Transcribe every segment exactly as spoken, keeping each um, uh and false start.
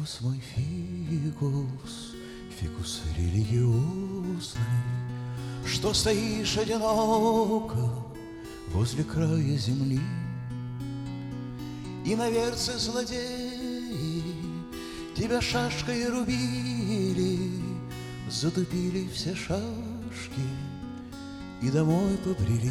Фикус мой, фикус, фикус религиозный, что стоишь одиноко возле края земли, и на верце злодеи тебя шашкой рубили, затупили все шашки и домой побрели.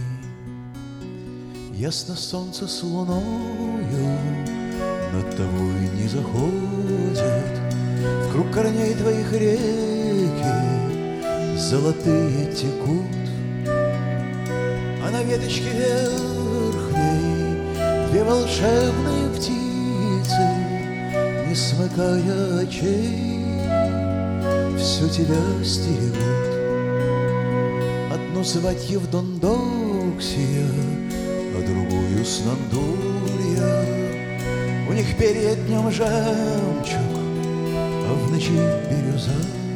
Ясно солнце с луною над тобой не заходит, в круг корней твоих реки золотые текут, а на веточке верхней две волшебные птицы, не смыкая очей, все тебя стерегут. Одну звать Евдондоксия, а другую Снандурья. У них перья днем жемчуг, а в ночи бирюза.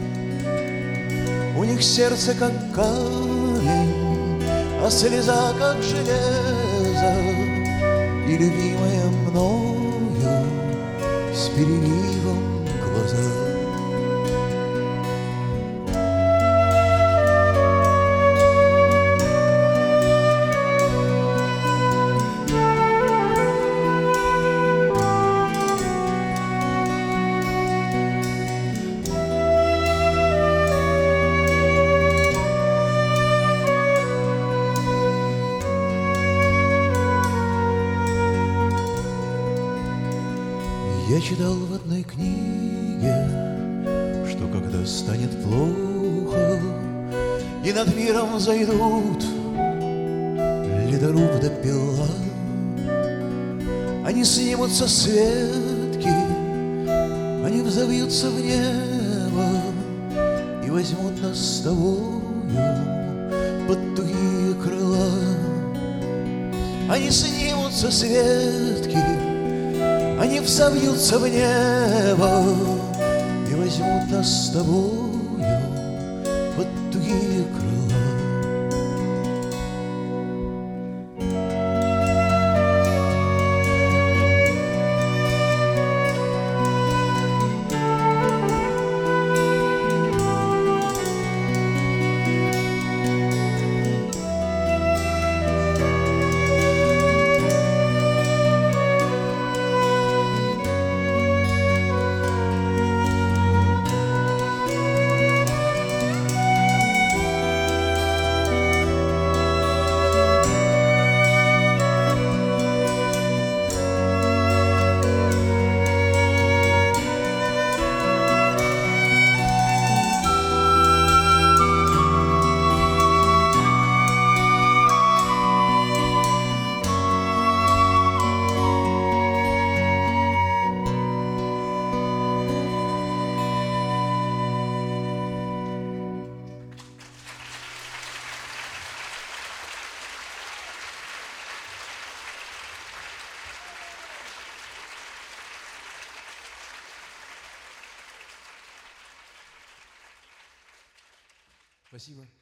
У них сердце как камень, а слеза как железо, и любимая мною с переливом глаза. Я читал в одной книге, что когда станет плохо и над миром зайдут ледоруб да пила, они снимутся с ветки, они взовьются в небо и возьмут нас с тобою под тугие крыла. Они снимутся с ветки, они взовьются в небо и возьмут нас с тобою под тугие крыла. Спасибо.